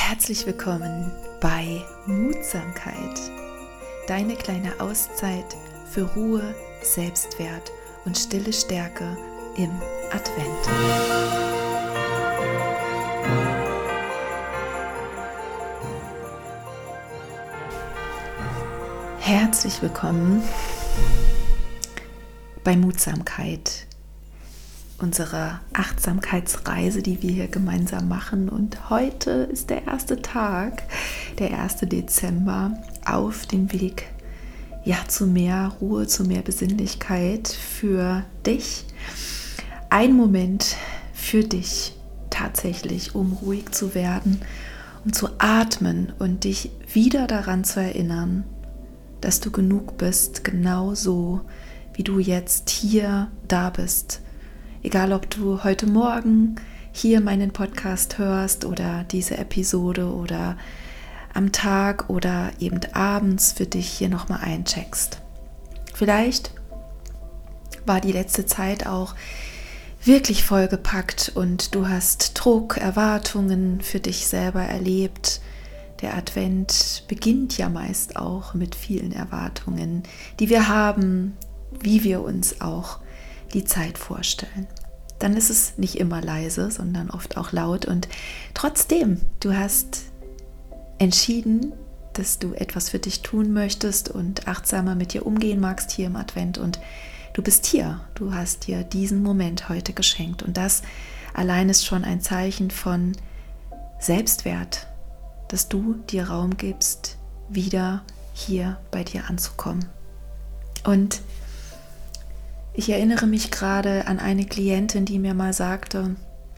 Herzlich willkommen bei Mutsamkeit, deine kleine Auszeit für Ruhe, Selbstwert und stille Stärke im Advent. Herzlich willkommen bei Mutsamkeit, unserer Achtsamkeitsreise, die wir hier gemeinsam machen. Und heute ist der erste Tag, der 1. Dezember, auf dem Weg zu mehr Ruhe, zu mehr Besinnlichkeit für dich. Ein Moment für dich tatsächlich, um ruhig zu werden, um zu atmen und dich wieder daran zu erinnern, dass du genug bist, genau so, wie du jetzt hier da bist. Egal, ob du heute Morgen hier meinen Podcast hörst oder diese Episode oder am Tag oder eben abends für dich hier nochmal eincheckst. Vielleicht war die letzte Zeit auch wirklich vollgepackt und du hast Druck, Erwartungen für dich selber erlebt. Der Advent beginnt ja meist auch mit vielen Erwartungen, die wir haben, wie wir uns auch die Zeit vorstellen. Dann ist es nicht immer leise, sondern oft auch laut. Und trotzdem, du hast entschieden, dass du etwas für dich tun möchtest und achtsamer mit dir umgehen magst hier im Advent. Und du bist hier. Du hast dir diesen Moment heute geschenkt. Und das allein ist schon ein Zeichen von Selbstwert, dass du dir Raum gibst, wieder hier bei dir anzukommen. Und ich erinnere mich gerade an eine Klientin, die mir mal sagte,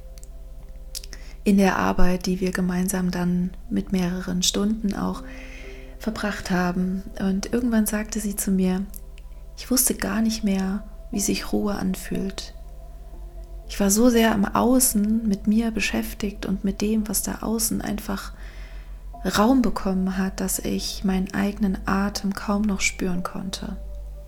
in der Arbeit, die wir gemeinsam dann mit mehreren Stunden auch verbracht haben. Und irgendwann sagte sie zu mir, ich wusste gar nicht mehr, wie sich Ruhe anfühlt. Ich war so sehr am Außen mit mir beschäftigt und mit dem, was da außen einfach Raum bekommen hat, dass ich meinen eigenen Atem kaum noch spüren konnte.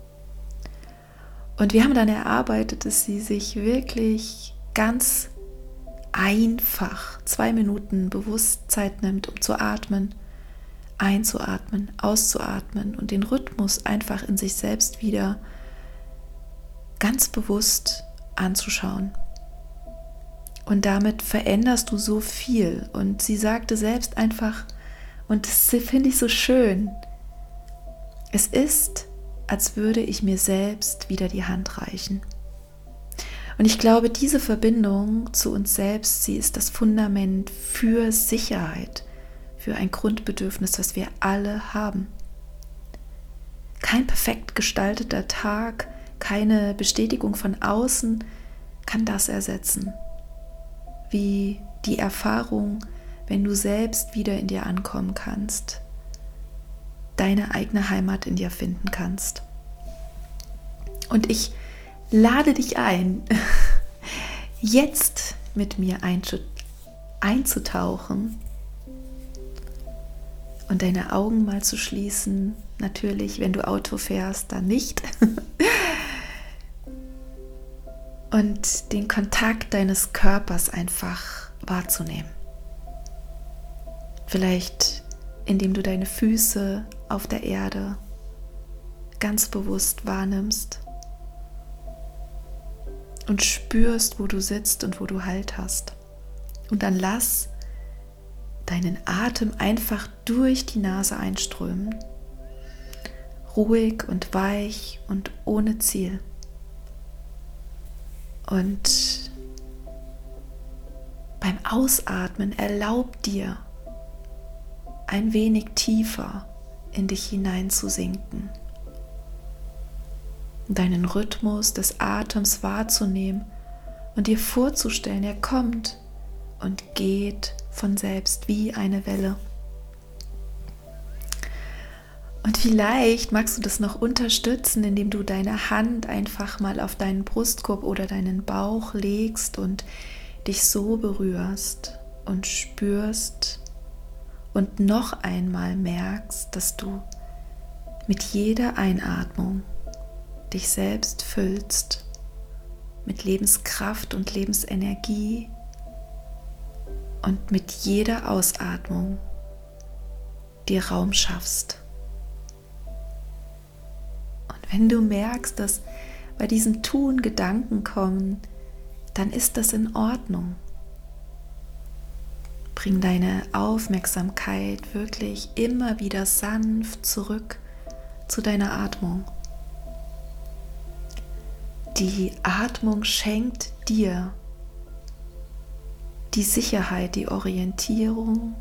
Und wir haben dann erarbeitet, dass sie sich wirklich ganz einfach 2 Minuten bewusst Zeit nimmt, um zu atmen, einzuatmen, auszuatmen und den Rhythmus einfach in sich selbst wieder ganz bewusst anzuschauen. Und damit veränderst du so viel. Und sie sagte selbst einfach, und das finde ich so schön, es ist, als würde ich mir selbst wieder die Hand reichen. Und ich glaube, diese Verbindung zu uns selbst, sie ist das Fundament für Sicherheit, für ein Grundbedürfnis, das wir alle haben. Kein perfekt gestalteter Tag, keine Bestätigung von außen kann das ersetzen. Wie die Erfahrung, wenn du selbst wieder in dir ankommen kannst, deine eigene Heimat in dir finden kannst. Und ich lade dich ein, jetzt mit mir einzutauchen und deine Augen mal zu schließen. Natürlich, wenn du Auto fährst, dann nicht. Und den Kontakt deines Körpers einfach wahrzunehmen. Vielleicht indem du deine Füße auf der Erde ganz bewusst wahrnimmst und spürst, wo du sitzt und wo du Halt hast. Und dann lass deinen Atem einfach durch die Nase einströmen, ruhig und weich und ohne Ziel. Und beim Ausatmen erlaub dir, ein wenig tiefer in dich hineinzusinken, deinen Rhythmus des Atems wahrzunehmen und dir vorzustellen, er kommt und geht von selbst wie eine Welle. Und vielleicht magst du das noch unterstützen, indem du deine Hand einfach mal auf deinen Brustkorb oder deinen Bauch legst und dich so berührst und spürst, und noch einmal merkst, dass du mit jeder Einatmung dich selbst füllst mit Lebenskraft und Lebensenergie und mit jeder Ausatmung dir Raum schaffst. Und wenn du merkst, dass bei diesem Tun Gedanken kommen, dann ist das in Ordnung. Bring deine Aufmerksamkeit wirklich immer wieder sanft zurück zu deiner Atmung. Die Atmung schenkt dir die Sicherheit, die Orientierung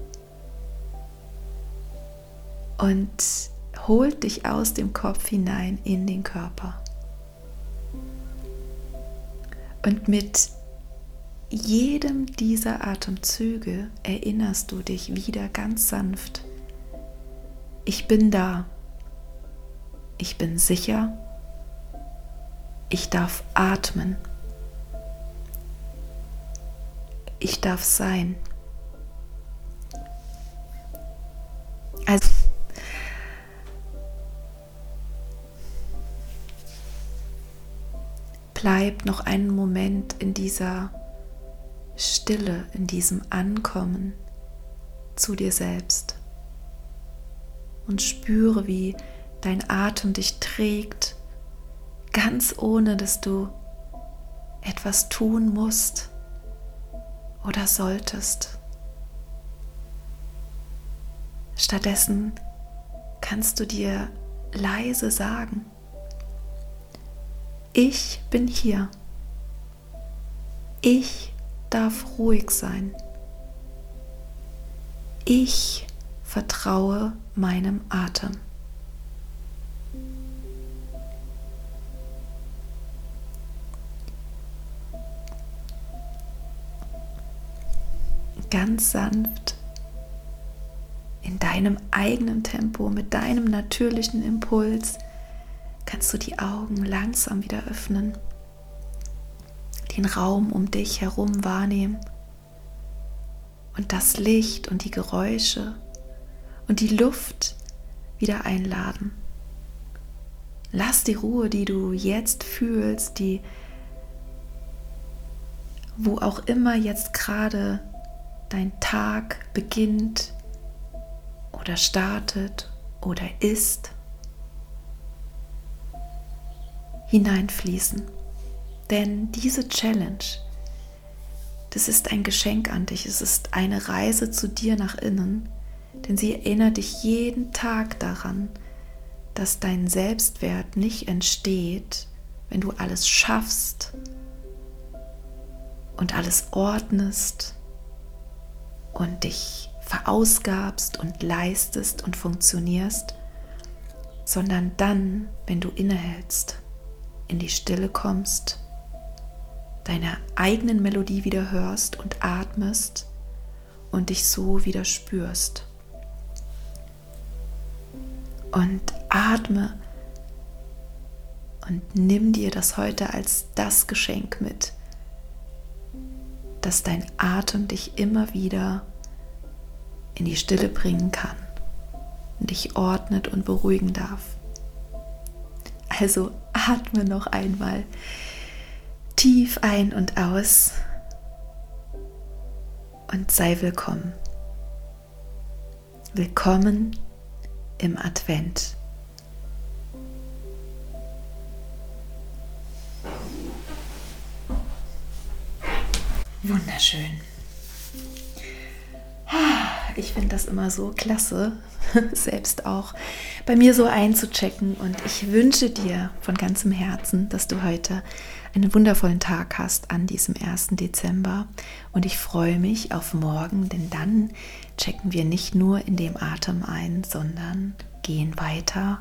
und holt dich aus dem Kopf hinein in den Körper. Und mit jedem dieser Atemzüge erinnerst du dich wieder ganz sanft: Ich bin da, ich bin sicher, ich darf atmen, ich darf sein. Also bleib noch einen Moment in dieser Stille, in diesem Ankommen zu dir selbst und spüre, wie dein Atem dich trägt, ganz ohne dass du etwas tun musst oder solltest. Stattdessen kannst du dir leise sagen: Ich bin hier. Ich darf ruhig sein. Ich vertraue meinem Atem. Ganz sanft, in deinem eigenen Tempo, mit deinem natürlichen Impuls, kannst du die Augen langsam wieder öffnen, den Raum um dich herum wahrnehmen und das Licht und die Geräusche und die Luft wieder einladen. Lass die Ruhe, die du jetzt fühlst, die wo auch immer jetzt gerade dein Tag beginnt oder startet oder ist, hineinfließen. Denn diese Challenge, das ist ein Geschenk an dich. Es ist eine Reise zu dir nach innen, denn sie erinnert dich jeden Tag daran, dass dein Selbstwert nicht entsteht, wenn du alles schaffst und alles ordnest und dich verausgabst und leistest und funktionierst, sondern dann, wenn du innehältst, in die Stille kommst, deine eigenen Melodie wieder hörst und atmest und dich so wieder spürst. Und atme und nimm dir das heute als das Geschenk mit, dass dein Atem dich immer wieder in die Stille bringen kann und dich ordnet und beruhigen darf. Also atme noch einmal tief ein und aus und sei willkommen. Willkommen im Advent. Wunderschön. Ich finde das immer so klasse, selbst auch bei mir so einzuchecken, und ich wünsche dir von ganzem Herzen, dass du heute einen wundervollen Tag hast an diesem 1. Dezember, und ich freue mich auf morgen, denn dann checken wir nicht nur in dem Atem ein, sondern gehen weiter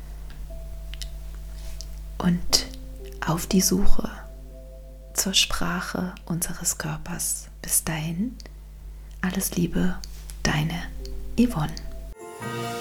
und auf die Suche zur Sprache unseres Körpers. Bis dahin, alles Liebe, deine Yvonne.